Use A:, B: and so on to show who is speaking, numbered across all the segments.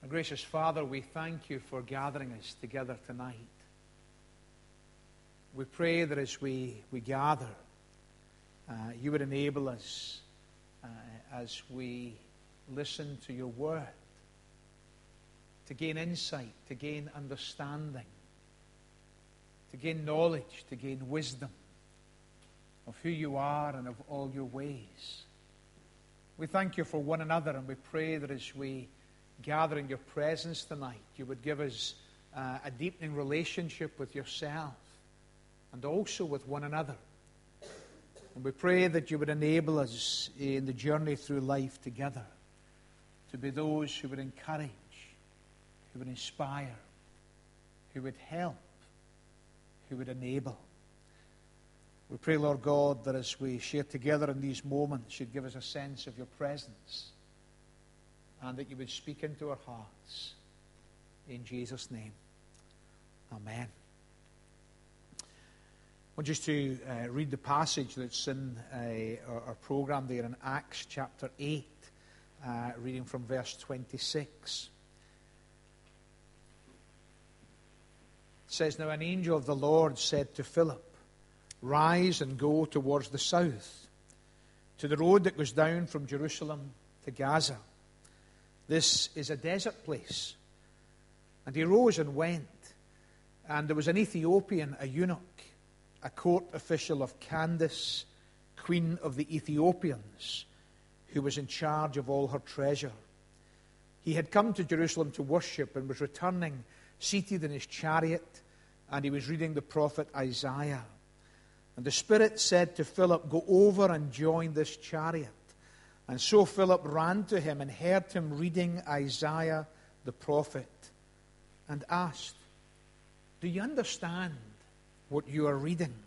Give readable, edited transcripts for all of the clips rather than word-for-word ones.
A: Our gracious Father, we thank you for gathering us together tonight. We pray that as we gather, you would enable us as we listen to your word to gain insight, to gain understanding, to gain knowledge, to gain wisdom of who you are and of all your ways. We thank you for one another, and we pray that as we gather in your presence tonight, you would give us a deepening relationship with yourself and also with one another. And we pray that you would enable us in the journey through life together to be those who would encourage, who would inspire, who would help, who would enable. We pray, Lord God, that as we share together in these moments, you'd give us a sense of your presence and that you would speak into our hearts. In Jesus' name, amen. I want just to read the passage that's in our program there in Acts chapter 8, reading from verse 26. It says, "Now an angel of the Lord said to Philip, 'Rise and go towards the south, to the road that goes down from Jerusalem to Gaza. This is a desert place.' And he rose and went. And there was an Ethiopian, a eunuch, a court official of Candace, queen of the Ethiopians, who was in charge of all her treasure. He had come to Jerusalem to worship and was returning, seated in his chariot, and he was reading the prophet Isaiah. And the Spirit said to Philip, 'Go over and join this chariot.' And so Philip ran to him and heard him reading Isaiah the prophet and asked, 'Do you understand what you are reading?'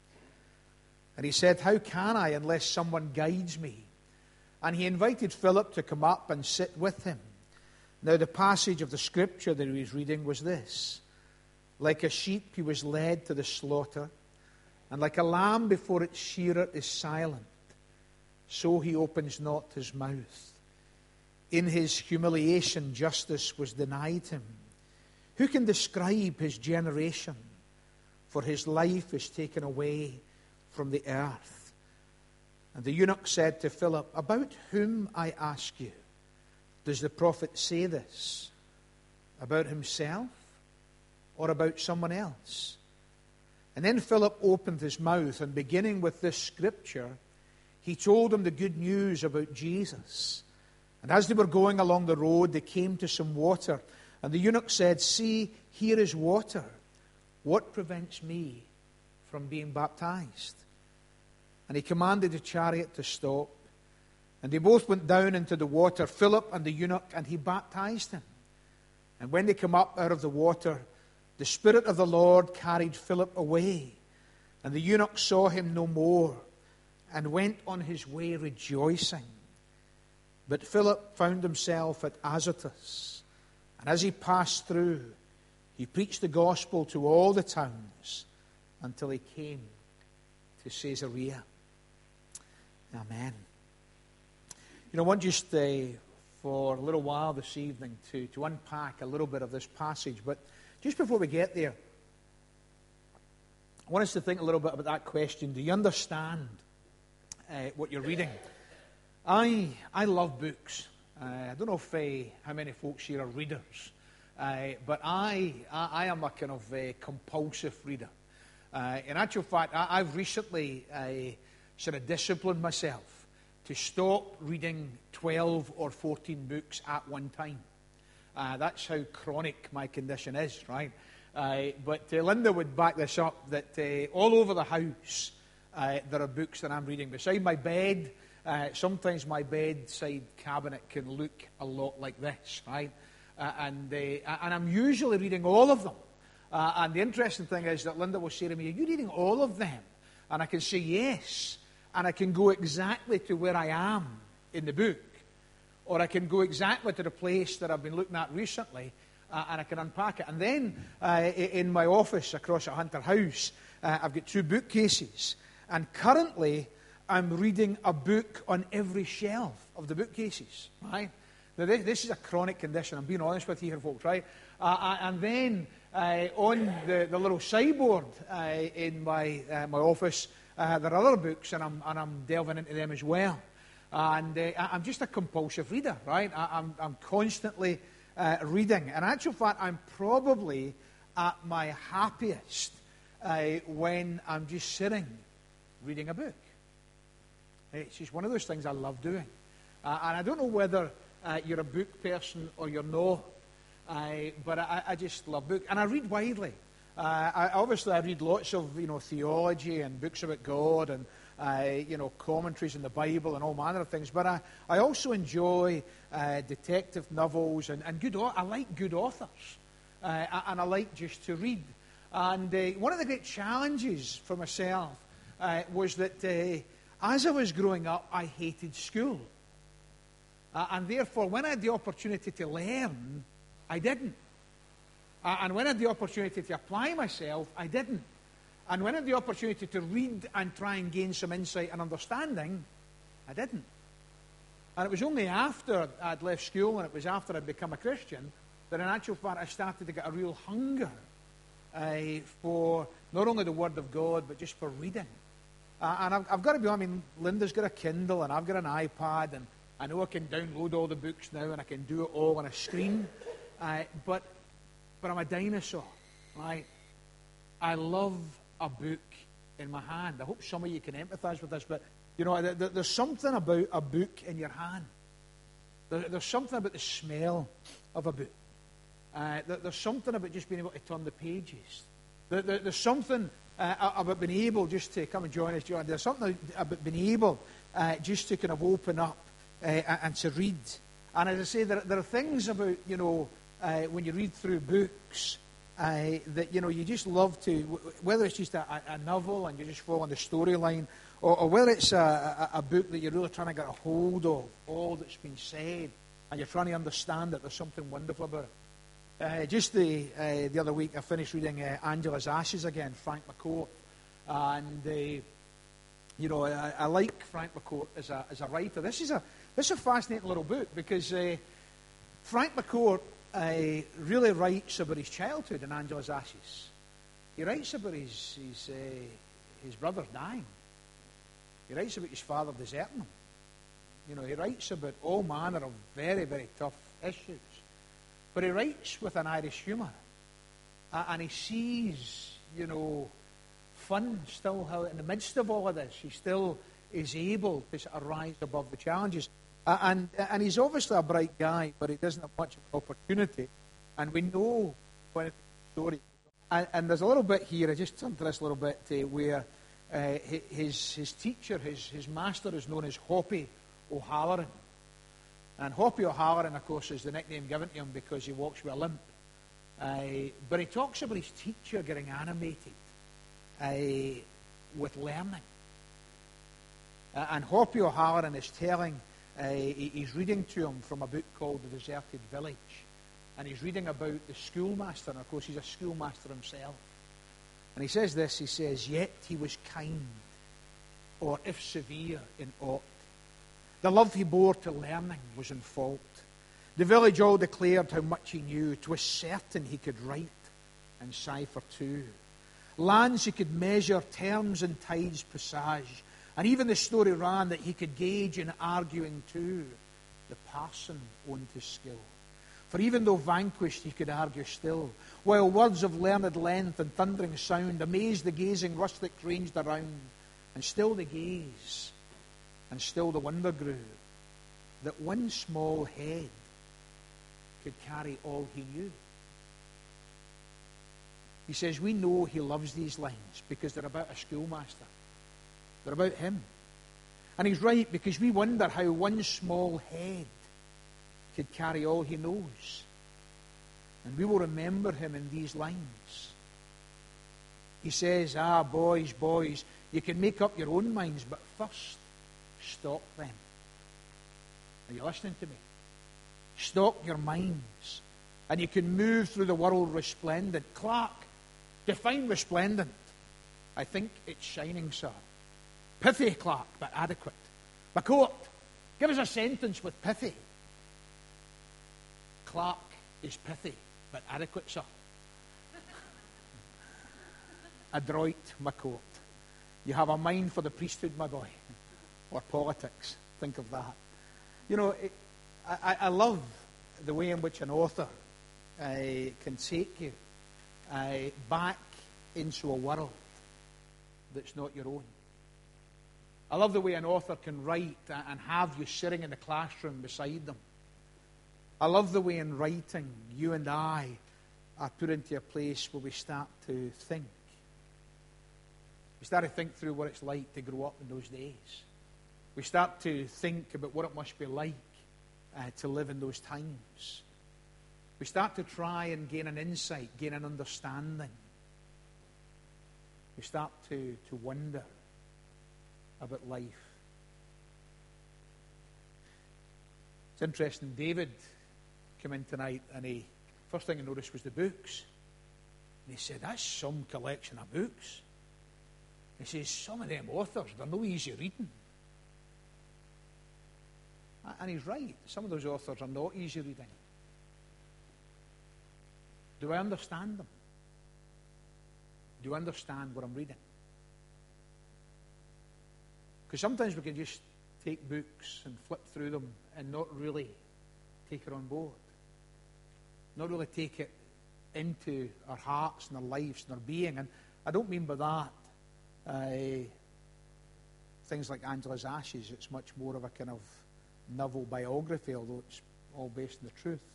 A: And he said, 'How can I unless someone guides me?' And he invited Philip to come up and sit with him. Now the passage of the scripture that he was reading was this: 'Like a sheep he was led to the slaughter, and like a lamb before its shearer is silent, so he opens not his mouth. In his humiliation justice was denied him. Who can describe his generation? For his life is taken away from the earth.' And the eunuch said to Philip, 'About whom, I ask you, does the prophet say this? About himself or about someone else?' And then Philip opened his mouth, and beginning with this scripture, he told him the good news about Jesus. And as they were going along the road, they came to some water. And the eunuch said, 'See, here is water. What prevents me from being baptized?' And he commanded the chariot to stop. And they both went down into the water, Philip and the eunuch, and he baptized him. And when they came up out of the water, the Spirit of the Lord carried Philip away. And the eunuch saw him no more, and went on his way rejoicing. But Philip found himself at Azotus. And as he passed through, he preached the gospel to all the towns until he came to Caesarea." Amen. You know, I want just for a little while this evening to unpack a little bit of this passage. But just before we get there, I want us to think a little bit about that question. Do you understand what you're reading? I love books. I don't know how many folks here are readers, but I am a kind of compulsive reader. In actual fact, I've recently sort of disciplined myself to stop reading 12 or 14 books at one time. That's how chronic my condition is, right? But Linda would back this up, that all over the house there are books that I'm reading. Beside my bed, sometimes my bedside cabinet can look a lot like this, right? And I'm usually reading all of them. And the interesting thing is that Linda will say to me, "Are you reading all of them?" And I can say yes. And I can go exactly to where I am in the book. Or I can go exactly to the place that I've been looking at recently, and I can unpack it. And then in my office across at Hunter House, I've got 2 bookcases. And currently, I'm reading a book on every shelf of the bookcases, right? Now, this is a chronic condition. I'm being honest with you here, folks, right? And then on the little sideboard in my office, there are other books, and I'm delving into them as well. And I'm just a compulsive reader, right? I'm constantly reading. In actual fact, I'm probably at my happiest when I'm just sitting reading a book. It's just one of those things I love doing. And I don't know whether you're a book person or you're not, but I just love books. And I read widely. Obviously, I read lots of theology and books about God and commentaries in the Bible and all manner of things. But I also enjoy detective novels and good. I like good authors, and I like just to read. And one of the great challenges for myself was that as I was growing up, I hated school, and therefore, when I had the opportunity to learn, I didn't. And when I had the opportunity to apply myself, I didn't. And when I had the opportunity to read and try and gain some insight and understanding, I didn't. And it was only after I'd left school and it was after I'd become a Christian that in actual fact I started to get a real hunger for not only the Word of God, but just for reading. And I've got to be honest, I mean, Linda's got a Kindle and I've got an iPad, and I know I can download all the books now and I can do it all on a screen. But I'm a dinosaur, right? I love a book in my hand. I hope some of you can empathise with this, but there's something about a book in your hand. There's something about the smell of a book. There's something about just being able to turn the pages. There's something about being able just to come and join us, John. There's something about being able just to kind of open up and to read. And as I say, there are things about when you read through books that you just love to, whether it's just a novel and you just follow on the storyline, or whether it's a book that you're really trying to get a hold of all that's been said and you're trying to understand it. There's something wonderful about it. Just the other week I finished reading Angela's Ashes again, Frank McCourt, and I like Frank McCourt as a writer. This is a fascinating little book because Frank McCourt really writes about his childhood in Angela's Ashes. He writes about his brothers dying. He writes about his father deserting him. He writes about all manner of very, very tough issues. But he writes with an Irish humour. And he sees, fun still, how in the midst of all of this, he still is able to sort of rise above the challenges. And he's obviously a bright guy, but he doesn't have much of an opportunity. And we know when it's a story. And there's a little bit here, I just turned to this little bit, where his teacher, his master is known as Hoppy O'Halloran. And Hoppy O'Halloran, of course, is the nickname given to him because he walks with a limp. But he talks about his teacher getting animated with learning. And Hoppy O'Halloran is telling, he's reading to him from a book called The Deserted Village. And he's reading about the schoolmaster, and of course he's a schoolmaster himself. And he says this, he says, "Yet he was kind, or if severe in aught. The love he bore to learning was in fault. The village all declared how much he knew. 'Twas certain he could write and cipher too. Lands he could measure, terms and tides presage. And even the story ran that he could gauge in arguing too. The parson owned his skill. For even though vanquished, he could argue still, while words of learned length and thundering sound amazed the gazing rustic ranged around. And still they gaze, and still the wonder grew, that one small head could carry all he knew." He says, we know he loves these lines because they're about a schoolmaster. They're about him. And he's right, because we wonder how one small head could carry all he knows. And we will remember him in these lines. He says, boys, you can make up your own minds, but first, stop them. Are you listening to me? Stop your minds. And you can move through the world resplendent. Clark, define resplendent. I think it's shining, sir. Pithy, Clark, but adequate. McCourt, give us a sentence with pithy. clerk is pithy, but adequate, sir. Adroit, my court. You have a mind for the priesthood, my boy. Or politics. Think of that. You know, I love the way in which an author can take you back into a world that's not your own. I love the way an author can write and have you sitting in the classroom beside them. I love the way in writing you and I are put into a place where we start to think. We start to think through what it's like to grow up in those days. We start to think about what it must be like to live in those times. We start to try and gain an insight, gain an understanding. We start to wonder about life. It's interesting, David came in tonight and first thing he noticed was the books. And he said, that's some collection of books. He says, some of them authors, they're no easy reading. And he's right. Some of those authors are not easy reading. Do I understand them? Do I understand what I'm reading? Because sometimes we can just take books and flip through them and not really take it on board. Not really take it into our hearts and our lives and our being. And I don't mean by that things like Angela's Ashes. It's much more of a kind of novel biography, although it's all based on the truth.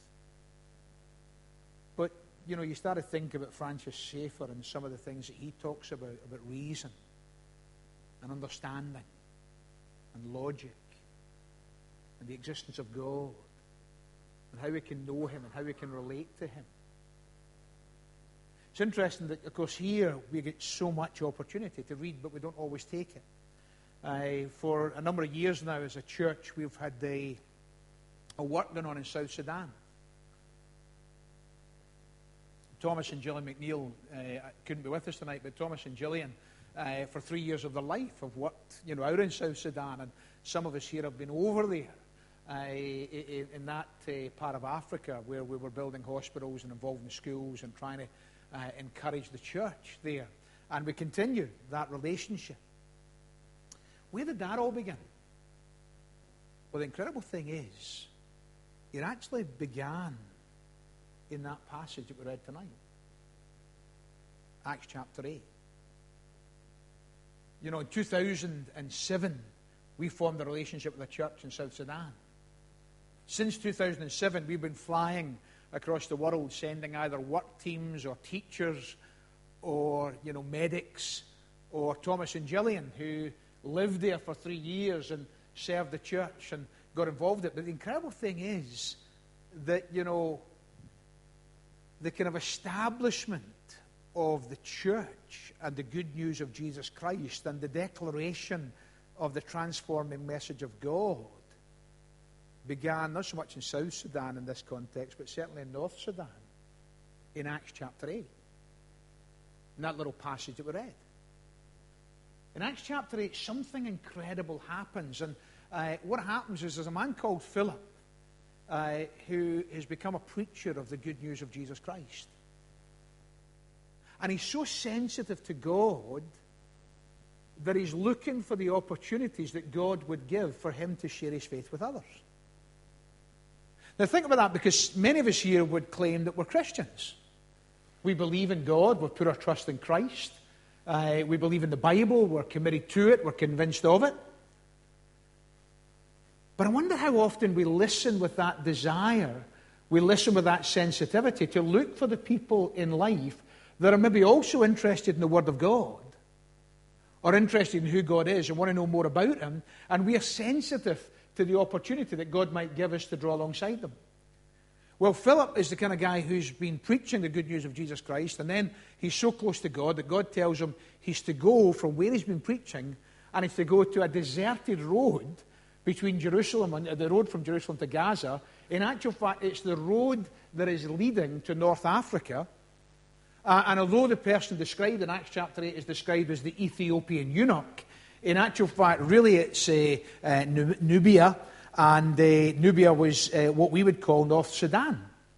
A: But, you know, you start to think about Francis Schaeffer and some of the things that he talks about reason and understanding and logic and the existence of God and how we can know him and how we can relate to him. It's interesting that, of course, here we get so much opportunity to read, but we don't always take it. For a number of years now as a church, we've had a work going on in South Sudan. Thomas and Gillian McNeil couldn't be with us tonight, but Thomas and Gillian, for 3 years of their life, have worked, you know, out in South Sudan, and some of us here have been over there in that part of Africa where we were building hospitals and involved in schools and trying to encourage the church there. And we continue that relationship. Where did that all begin? Well, the incredible thing is, it actually began in that passage that we read tonight. Acts chapter 8. You know, in 2007, we formed a relationship with a church in South Sudan. Since 2007, we've been flying across the world, sending either work teams or teachers or, you know, medics, or Thomas and Gillian, who lived there for 3 years and served the church and got involved in it. But the incredible thing is that, you know, the kind of establishment of the church and the good news of Jesus Christ and the declaration of the transforming message of God began not so much in South Sudan in this context, but certainly in North Sudan, in Acts chapter 8. In that little passage that we read. In Acts chapter 8, something incredible happens. And what happens is there's a man called Philip who has become a preacher of the good news of Jesus Christ. And he's so sensitive to God that he's looking for the opportunities that God would give for him to share his faith with others. Now think about that, because many of us here would claim that we're Christians. We believe in God, we've put our trust in Christ. We believe in the Bible, we're committed to it, we're convinced of it. But I wonder how often we listen with that desire, we listen with that sensitivity to look for the people in life that are maybe also interested in the Word of God, or interested in who God is and want to know more about Him, and we are sensitive to the opportunity that God might give us to draw alongside them. Well, Philip is the kind of guy who's been preaching the good news of Jesus Christ, and then he's so close to God that God tells him he's to go from where he's been preaching, and he's to go to a deserted road between Jerusalem and the road from Jerusalem to Gaza. In actual fact, it's the road that is leading to North Africa. And although the person described in Acts chapter 8 is described as the Ethiopian eunuch, in actual fact, really it's Nubia, and Nubia was what we would call North Sudan.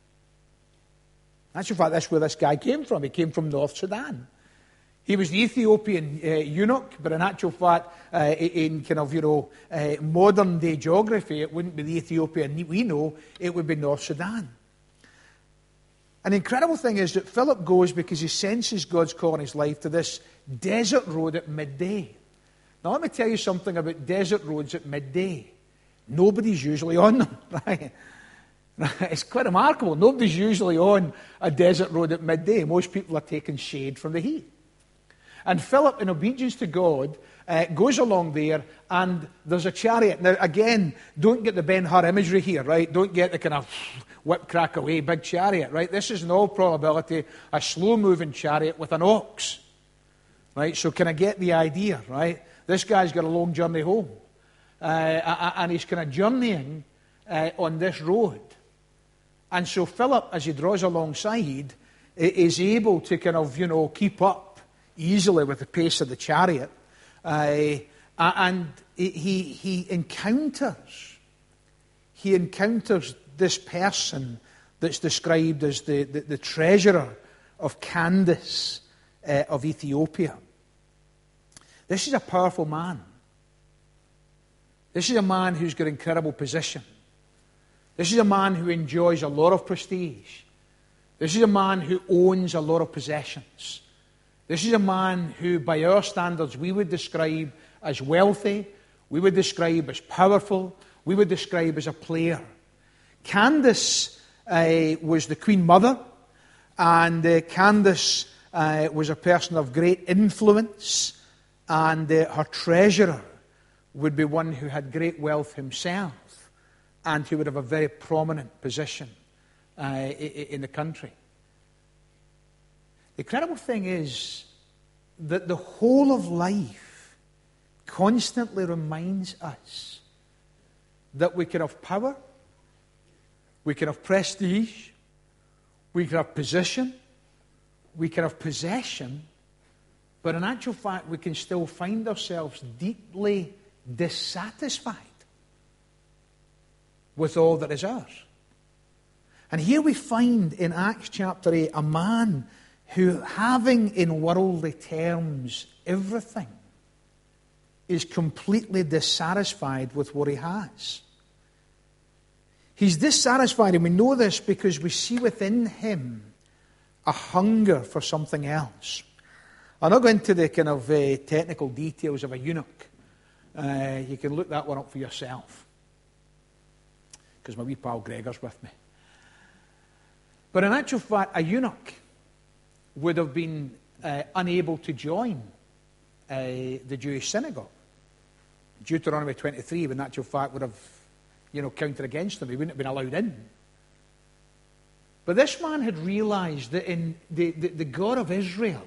A: In actual fact, that's where this guy came from. He came from North Sudan. He was the Ethiopian eunuch, but in actual fact, in kind of, modern day geography, it wouldn't be the Ethiopian we know, it would be North Sudan. And the incredible thing is that Philip goes because he senses God's call in his life to this desert road at midday. Now, let me tell you something about desert roads at midday. Nobody's usually on them, right? It's quite remarkable. Nobody's usually on a desert road at midday. Most people are taking shade from the heat. And Philip, in obedience to God, goes along there, and there's a chariot. Now, again, don't get the Ben-Hur imagery here, right? Don't get the kind of whip crack away big chariot, right? This is in all probability a slow-moving chariot with an ox, right? So can I get the idea, right? This guy's got a long journey home, and he's kind of journeying on this road. And so Philip, as he draws alongside, is able to kind of, keep up easily with the pace of the chariot, and he encounters this person that's described as the treasurer of Candace of Ethiopia. This is a powerful man. This is a man who's got incredible position. This is a man who enjoys a lot of prestige. This is a man who owns a lot of possessions. This is a man who, by our standards, we would describe as wealthy, we would describe as powerful, we would describe as a player. Candace was the Queen Mother, and Candace was a person of great influence, and her treasurer would be one who had great wealth himself, and who would have a very prominent position in the country. The incredible thing is that the whole of life constantly reminds us that we can have power, we can have prestige, we can have position, we can have possession, but in actual fact we can still find ourselves deeply dissatisfied with all that is ours. And here we find in Acts chapter 8 a man who, having in worldly terms everything, is completely dissatisfied with what he has. He's dissatisfied, and we know this because we see within him a hunger for something else. I'll not go into the kind of technical details of a eunuch. You can look that one up for yourself, because my wee pal Gregor's with me. But in actual fact, a eunuch would have been unable to join the Jewish synagogue. Deuteronomy 23, in actual fact, would have counted against him. He wouldn't have been allowed in. But this man had realized that in the God of Israel,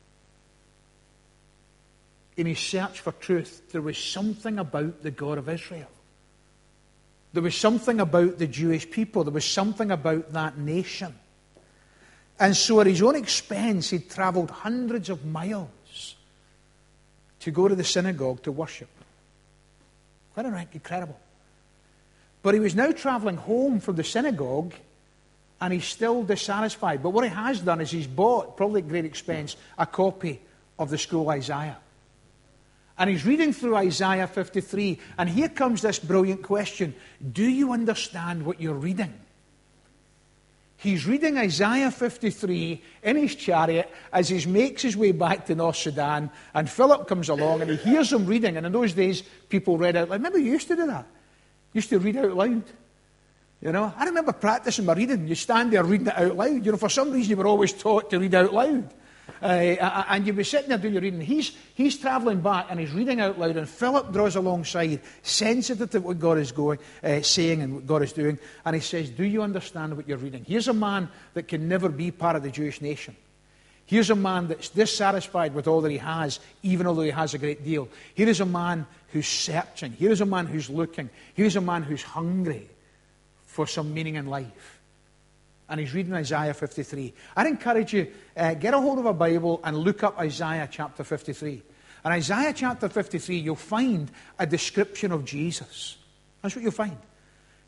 A: in his search for truth, there was something about the God of Israel. There was something about the Jewish people. There was something about that nation. And so at his own expense, he'd travelled hundreds of miles to go to the synagogue to worship. Quite incredible. But he was now travelling home from the synagogue, and he's still dissatisfied. But what he has done is he's bought, probably at great expense, a copy of the scroll Isaiah. And he's reading through Isaiah 53, and here comes this brilliant question. Do you understand what you're reading? He's reading Isaiah 53 in his chariot as he makes his way back to North Sudan, and Philip comes along and he hears him reading. And in those days, people read out loud. Remember, you used to do that. You used to read out loud. I remember practicing my reading. You stand there reading it out loud. For some reason, you were always taught to read out loud. And you'd be sitting there doing your reading. He's travelling back and he's reading out loud, and Philip draws alongside, sensitive to what God is saying and what God is doing, and he says, do you understand what you're reading? Here's a man that can never be part of the Jewish nation. Here's a man that's dissatisfied with all that he has, even although he has a great deal. Here is a man who's searching. Here is a man who's looking. Here is a man who's hungry for some meaning in life. And he's reading Isaiah 53. I'd encourage you, get a hold of a Bible and look up Isaiah chapter 53. In Isaiah chapter 53, you'll find a description of Jesus. That's what you'll find.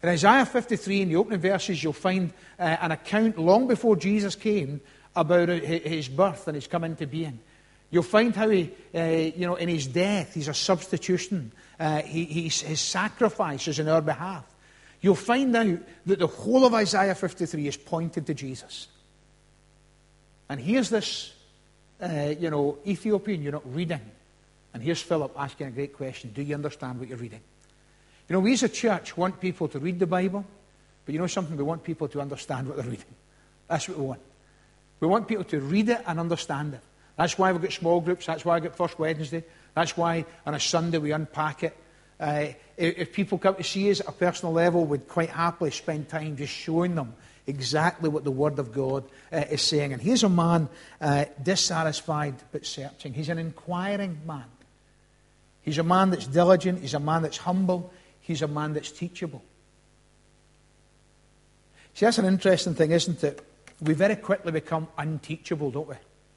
A: In Isaiah 53, in the opening verses, you'll find an account long before Jesus came about his birth and his coming into being. You'll find how he, in his death, he's a substitution. His sacrifice is in our behalf. You'll find out that the whole of Isaiah 53 is pointed to Jesus. And here's this, Ethiopian eunuch reading. And here's Philip asking a great question. Do you understand what you're reading? We as a church want people to read the Bible, but you know something? We want people to understand what they're reading. That's what we want. We want people to read it and understand it. That's why we've got small groups. That's why I've got First Wednesday. That's why on a Sunday we unpack it. If people come to see us at a personal level, we'd quite happily spend time just showing them exactly what the Word of God is saying. And here's a man dissatisfied but searching. He's an inquiring man. He's a man that's diligent. He's a man that's humble. He's a man that's teachable. See, that's an interesting thing, isn't it? We very quickly become unteachable, don't we?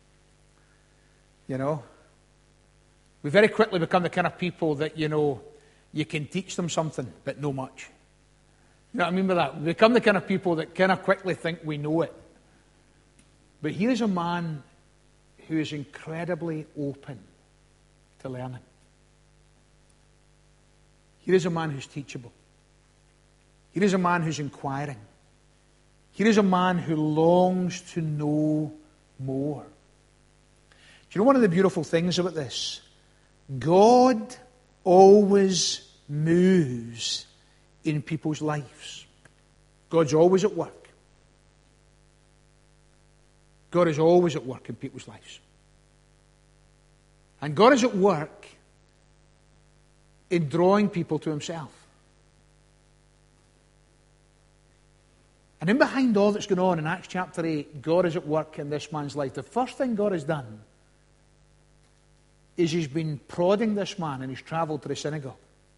A: We very quickly become the kind of people that, you can teach them something, but no much. You know what I mean by that? We become the kind of people that kind of quickly think we know it. But here is a man who is incredibly open to learning. Here is a man who's teachable. Here is a man who's inquiring. Here is a man who longs to know more. Do you know one of the beautiful things about this? God always moves in people's lives. God's always at work. God is always at work in people's lives. And God is at work in drawing people to himself. And in behind all that's going on in Acts chapter 8, God is at work in this man's life. The first thing God has done is he's been prodding this man and he's travelled to the synagogue.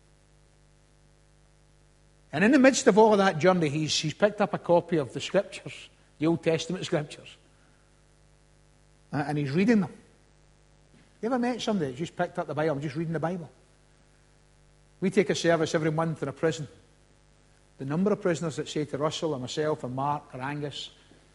A: And in the midst of all of that journey, he's picked up a copy of the Scriptures, the Old Testament Scriptures. And he's reading them. You ever met somebody that's just picked up the Bible and just reading the Bible? We take a service every month in a prison. The number of prisoners that say to Russell or myself or Mark or Angus,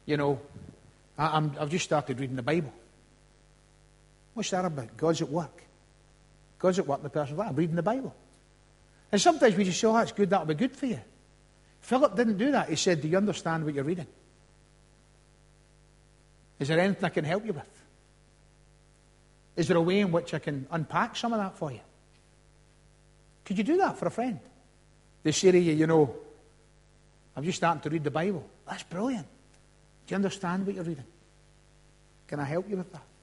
A: I've just started reading the Bible. What's that about? God's at work. God's at work in the person's life. I'm reading the Bible. And sometimes we just say, that's good, that'll be good for you. Philip didn't do that. He said, do you understand what you're reading? Is there anything I can help you with? Is there a way in which I can unpack some of that for you? Could you do that for a friend? They say to you, I'm just starting to read the Bible. That's brilliant. Do you understand what you're reading? Can I help you with that?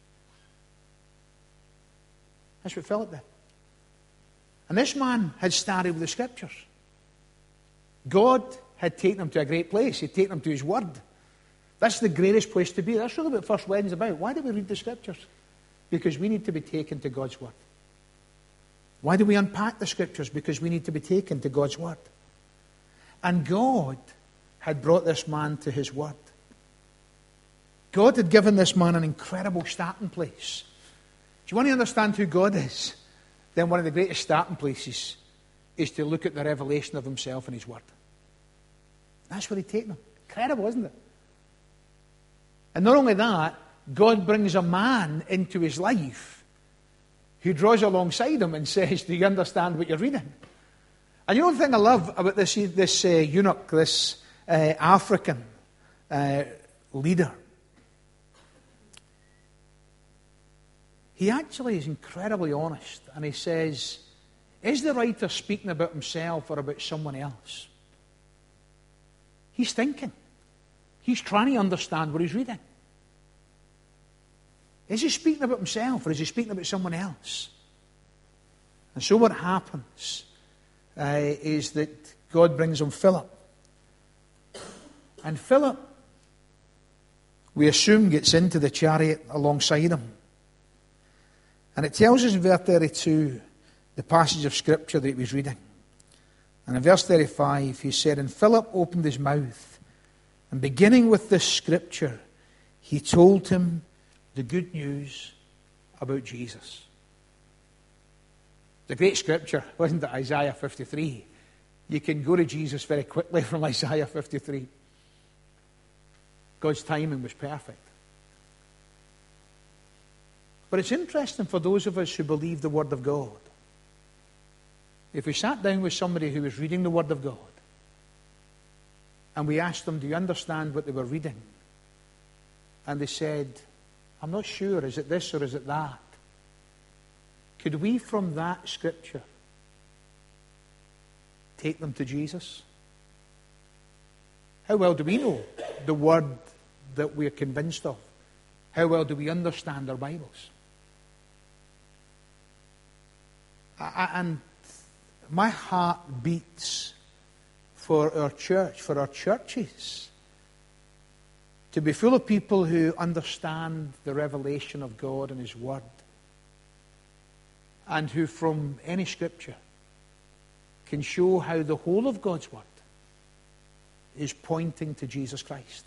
A: That's what Philip did. And this man had started with the Scriptures. God had taken him to a great place. He'd taken him to his Word. That's the greatest place to be. That's really what First Wednesday is about. Why do we read the Scriptures? Because we need to be taken to God's Word. Why do we unpack the Scriptures? Because we need to be taken to God's Word. And God had brought this man to his Word. God had given this man an incredible starting place. Do you want to understand who God is? Then one of the greatest starting places is to look at the revelation of himself in his Word. That's where he'd taken him. Incredible, isn't it? And not only that, God brings a man into his life who draws alongside him and says, do you understand what you're reading? And you know the thing I love about this eunuch, this African leader? He actually is incredibly honest, and he says, is the writer speaking about himself or about someone else? He's thinking. He's trying to understand what he's reading. Is he speaking about himself or is he speaking about someone else? And so what happens is that God brings him Philip. And Philip, we assume, gets into the chariot alongside him. And it tells us in verse 32 the passage of Scripture that he was reading. And in verse 35 he said, and Philip opened his mouth, and beginning with this Scripture, he told him the good news about Jesus. The great Scripture, wasn't it? Isaiah 53. you can go to Jesus very quickly from Isaiah 53. God's timing was perfect. But it's interesting for those of us who believe the Word of God. If we sat down with somebody who was reading the Word of God and we asked them, do you understand what they were reading? And they said, I'm not sure, is it this or is it that? Could we from that scripture take them to Jesus? How well do we know the Word that we're convinced of? How well do we understand our Bibles? And my heart beats for our church, for our churches, to be full of people who understand the revelation of God and His Word, and who from any scripture can show how the whole of God's Word is pointing to Jesus Christ.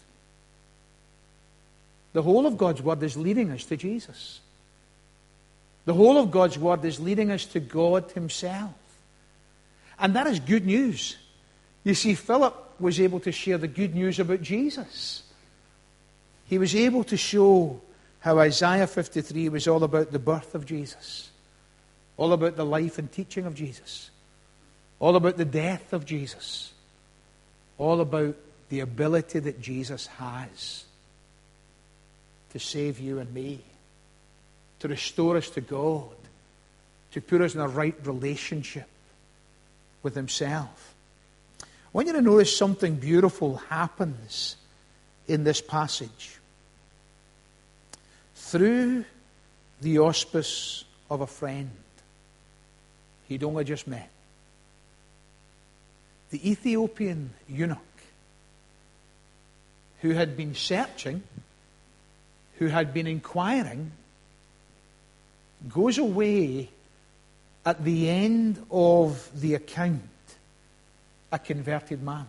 A: The whole of God's Word is leading us to Jesus. The whole of God's Word is leading us to God Himself. And that is good news. You see, Philip was able to share the good news about Jesus. He was able to show how Isaiah 53 was all about the birth of Jesus, all about the life and teaching of Jesus, all about the death of Jesus, all about the ability that Jesus has to save you and me, to restore us to God, to put us in a right relationship with Himself. I want you to notice something beautiful happens in this passage. Through the auspice of a friend he'd only just met, the Ethiopian eunuch, who had been searching, who had been inquiring, goes away at the end of the account a converted man.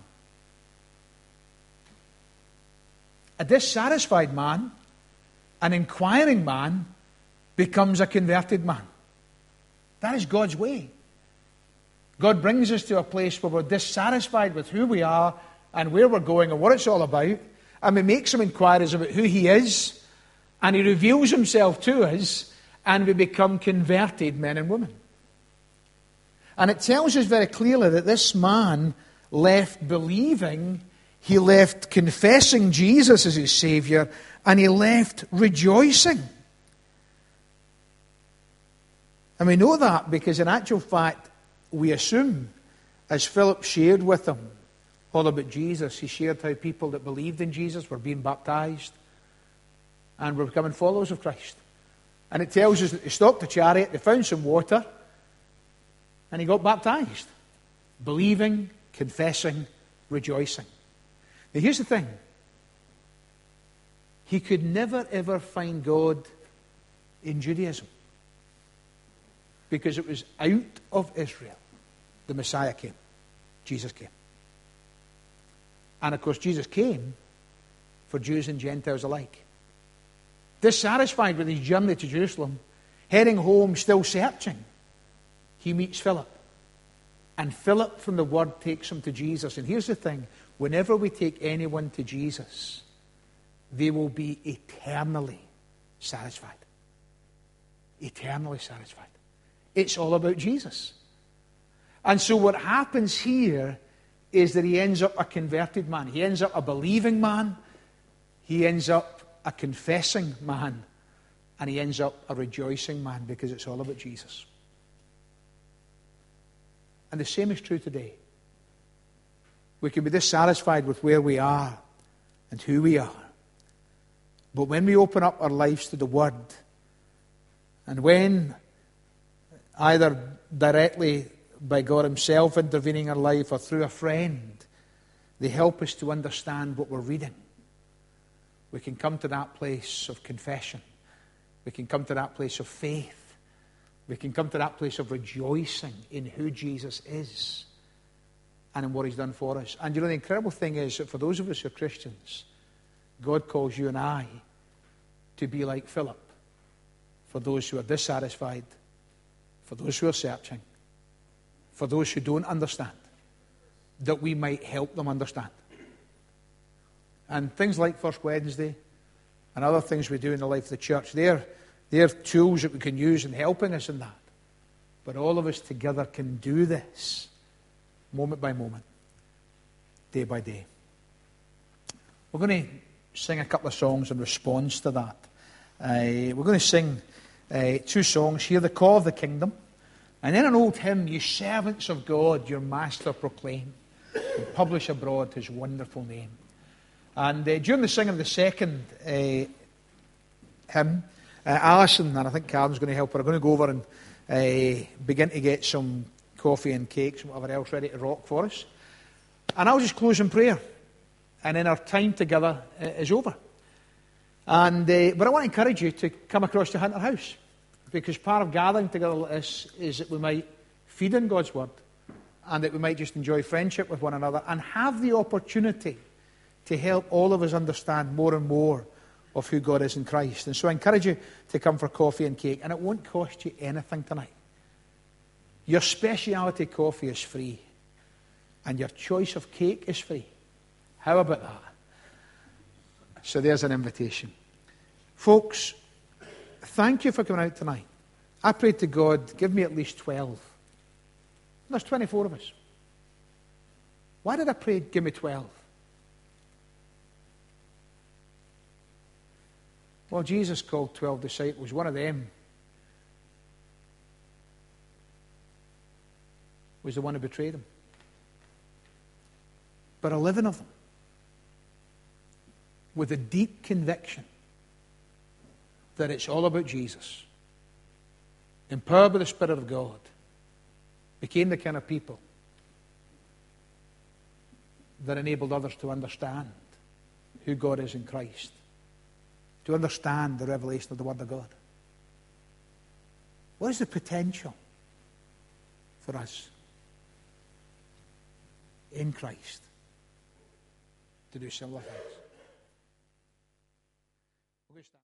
A: A dissatisfied man, an inquiring man, becomes a converted man. That is God's way. God brings us to a place where we're dissatisfied with who we are and where we're going and what it's all about, and we make some inquiries about who He is, and He reveals Himself to us, and we become converted men and women. And it tells us very clearly that this man left believing, he left confessing Jesus as his Savior, and he left rejoicing. And we know that because in actual fact, we assume, as Philip shared with them all about Jesus, he shared how people that believed in Jesus were being baptized and were becoming followers of Christ. And it tells us that they stopped the chariot, they found some water, and he got baptized. Believing, confessing, rejoicing. Now here's the thing. He could never ever find God in Judaism, because it was out of Israel the Messiah came. Jesus came. And of course Jesus came for Jews and Gentiles alike. Dissatisfied with his journey to Jerusalem, heading home, still searching, he meets Philip. And Philip from the Word takes him to Jesus. And here's the thing. Whenever we take anyone to Jesus, they will be eternally satisfied. Eternally satisfied. It's all about Jesus. And so what happens here is that he ends up a converted man. He ends up a believing man. He ends up a confessing man. And he ends up a rejoicing man, because it's all about Jesus. And the same is true today. We can be dissatisfied with where we are and who we are. But when we open up our lives to the Word, and when either directly by God Himself intervening in our life or through a friend, they help us to understand what we're reading, we can come to that place of confession. We can come to that place of faith. We can come to that place of rejoicing in who Jesus is and in what He's done for us. And you know, the incredible thing is that for those of us who are Christians, God calls you and I to be like Philip. For those who are dissatisfied, for those who are searching, for those who don't understand, that we might help them understand. And things like First Wednesday and other things we do in the life of the church, they're tools that we can use in helping us in that. But all of us together can do this moment by moment, day by day. We're going to sing a couple of songs in response to that. We're going to sing 2 songs here, The Call of the Kingdom, and then an old hymn, You Servants of God, Your Master proclaim, and publish abroad His wonderful name. And during the singing of the second hymn, Alison, and I think Karen's going to help her, are going to go over and begin to get some coffee and cakes and whatever else ready to rock for us. And I'll just close in prayer. And then our time together is over. And but I want to encourage you to come across to Hunter House. Because part of gathering together like this is that we might feed in God's Word. And that we might just enjoy friendship with one another. And have the opportunity to help all of us understand more and more of who God is in Christ. And so I encourage you to come for coffee and cake. And it won't cost you anything tonight. Your speciality coffee is free. And your choice of cake is free. How about that? So there's an invitation. Folks, thank you for coming out tonight. I prayed to God, give me at least 12. There's 24 of us. Why did I pray, give me 12? Well, Jesus called 12 disciples. One of them was the one who betrayed him. But 11 of them, with a deep conviction that it's all about Jesus, empowered by the Spirit of God, became the kind of people that enabled others to understand who God is in Christ, to understand the revelation of the Word of God. What is the potential for us in Christ to do similar things?